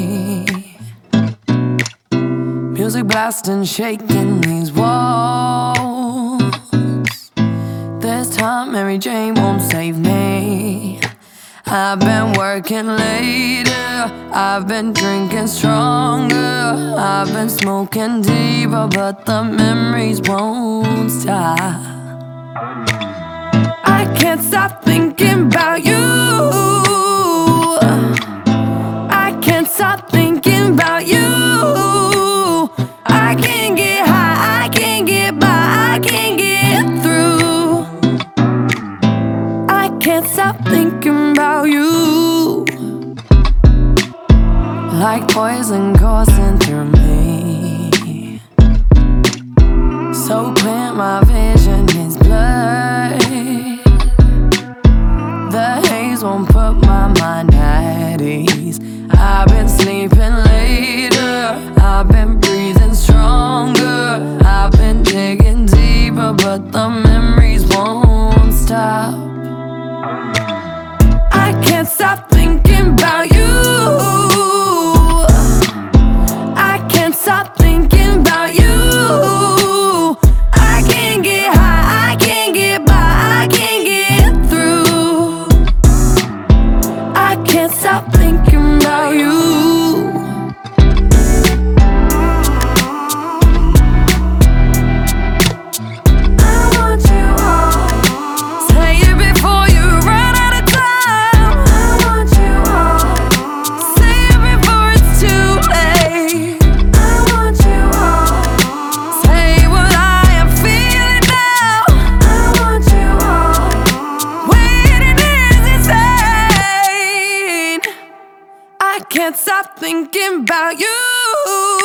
Music blasting, shaking these walls. This time Mary Jane won't save me. I've been working later, I've been drinking stronger, I've been smoking deeper, but the memories won't stop. I can't stop thinking about you. I can't stop thinking about you. I can't get high, I can't get by, I can't get through. I can't stop thinking about you. Like poison coursing through me, so clear my vision is blurred. The haze won't put my mind at ease. I've been sleeping later, I've been breathing stronger, I've been digging deeper, but the memories won't stop. I can't stop thinking about you. I can't stop thinking about you. I can't get high, I can't get by, I can't get through. I can't stop thinking about you. I want you all. Say it before you run out of time. I want you all. Say it before it's too late. I want you all. Say what I am feeling now. I want you all. Waiting is insane. I can't stop thinking about you.